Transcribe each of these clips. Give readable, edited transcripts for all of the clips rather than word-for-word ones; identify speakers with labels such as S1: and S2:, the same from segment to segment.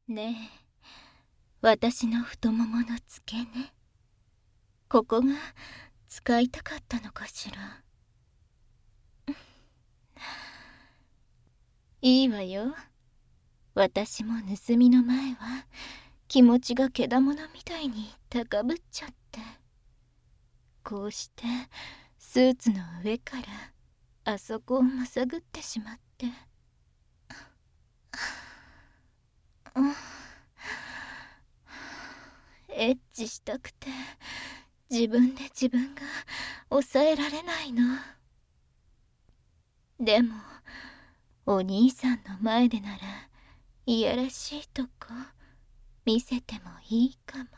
S1: ねえ、私の太ももの付け根、ここが使いたかったのかしら。いいわよ。私も盗みの前は気持ちがけだものみたいに高ぶっちゃって、こうしてスーツの上からあそこをまさぐってしまって、エッチしたくて自分で自分が抑えられないの。でもお兄さんの前でならいやらしいとこ見せてもいいか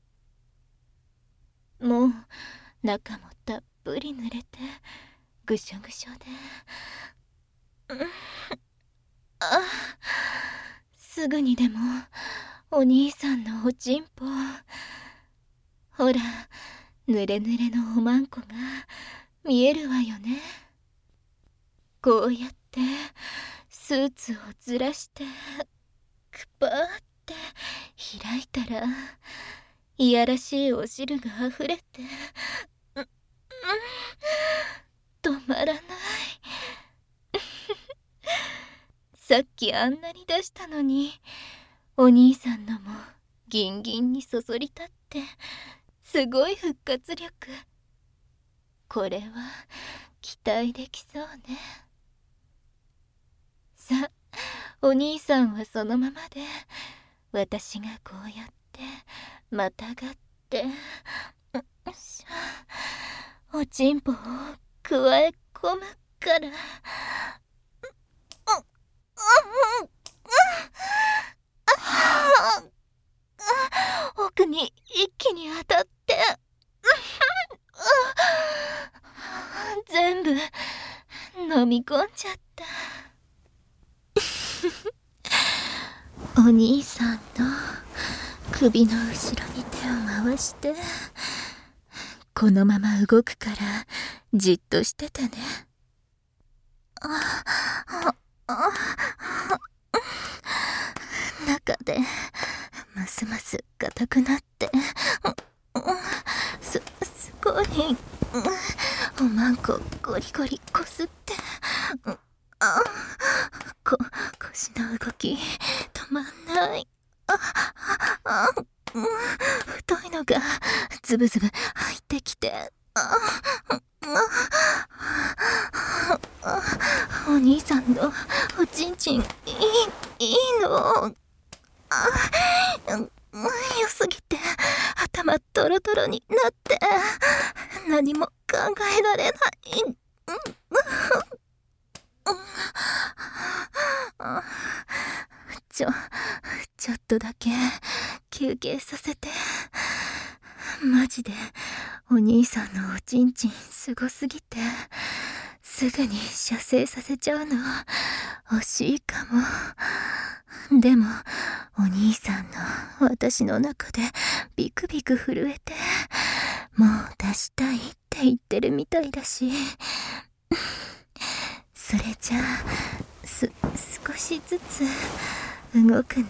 S1: も。もう中もたっぷり濡れてぐしょぐしょで、すぐにでもお兄さんのおちんぽ、ほら濡れ濡れのおまんこが見えるわよね。こうやってスーツをずらしてくぱーって開いたら、いやらしいお汁があふれて、止まらない。さっきあんなに出したのに、お兄さんのもギンギンにそそり立って、すごい復活力。これは期待できそうね。さ、お兄さんはそのままで、私がこうやってまたがって、おちんぽをくわえ込むから。奥に一気に当たって、全部飲み込んじゃった。お兄さんの首の後ろに手を回して、このまま動くからじっとしててね。中でますます硬くなって、すごいおまんこゴリゴリこすって、腰の動き止まんない。太いのがズブズブ入ってきて、お兄さんのおちんちんいいの。良すぎて頭トロトロになって、何も考えられない。ちょっとだけ休憩させて。マジでお兄さんのおちんちんすごすぎて、すぐに射精させちゃうの惜しいかも。でもお兄さんの私の中でビクビク震えて、もう出したいって言ってるみたいだし、それじゃあ少しずつ動くね。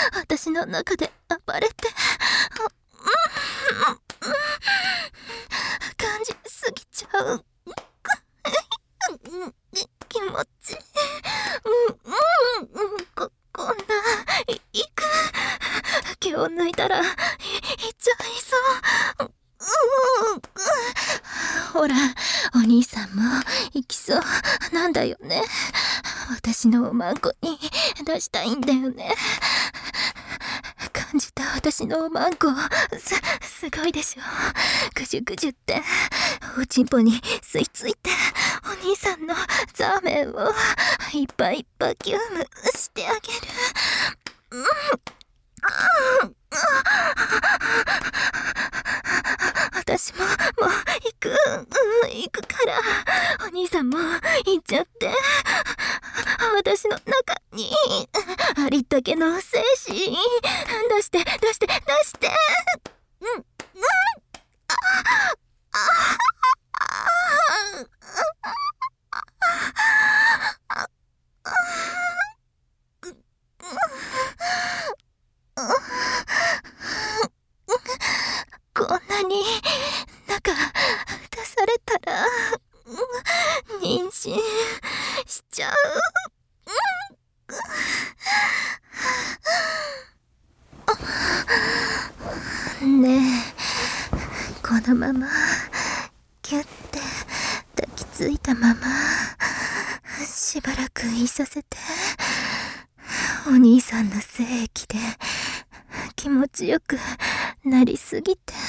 S1: 私の中で暴れて、感じすぎちゃう気持ち、こんないく気を抜いたらいっちゃいそう。ほら、お兄さんも行きそうなんだよね。私のおまんこに出したいんだよね。感じた私のおまんこ、すごいでしょ。ぐじゅぐじゅっておちんぽに吸い付いて、お兄さんのザーメンをいっぱいバキュームしてあげる。私も行くから、お兄さんも行っちゃって、私の中にありったけの精子出して。こんなに中出されたら妊娠しちゃう。ねえ、このままキュッて抱きついたまましばらくいさせて。お兄さんの精液で気持ちよくなりすぎて、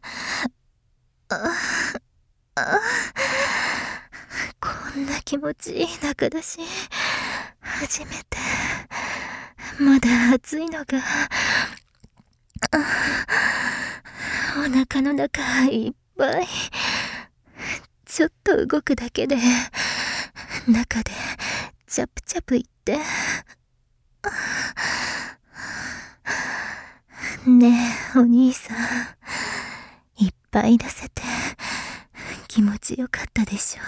S1: こんな気持ちいい中だし、初めて。まだ暑いのがお腹の中いっぱい。ちょっと動くだけで中でチャプチャプいって、ねえお兄さん、いっぱい出せて気持ちよかったでしょ。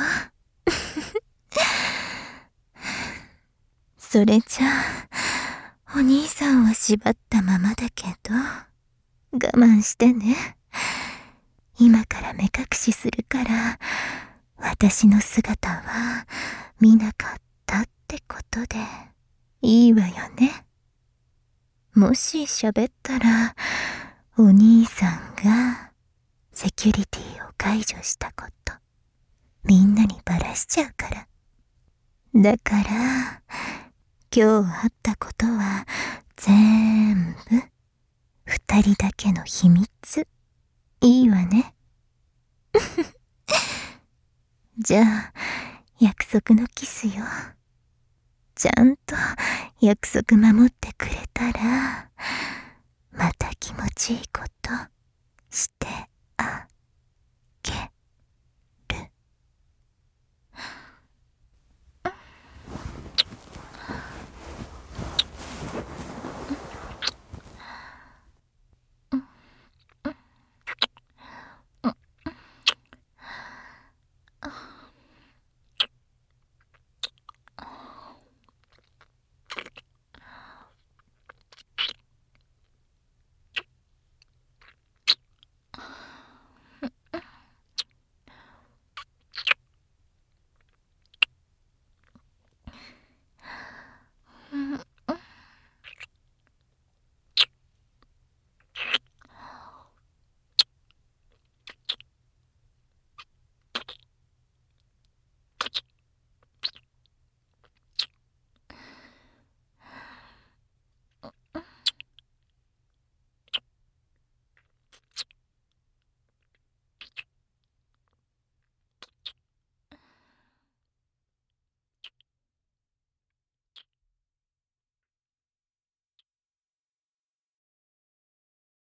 S1: それじゃあお兄さんは縛ったままだけど我慢してね。今から目隠しするから私の姿は見なかったってことでいいわよね。もし喋ったらお兄さんがセキュリティを解除したことみんなにバラしちゃうから。だから今日あったことは全部二人だけの秘密。いいわね。じゃあ約束のキスよ。ちゃんと約束守ってくれたらまた気持ちいい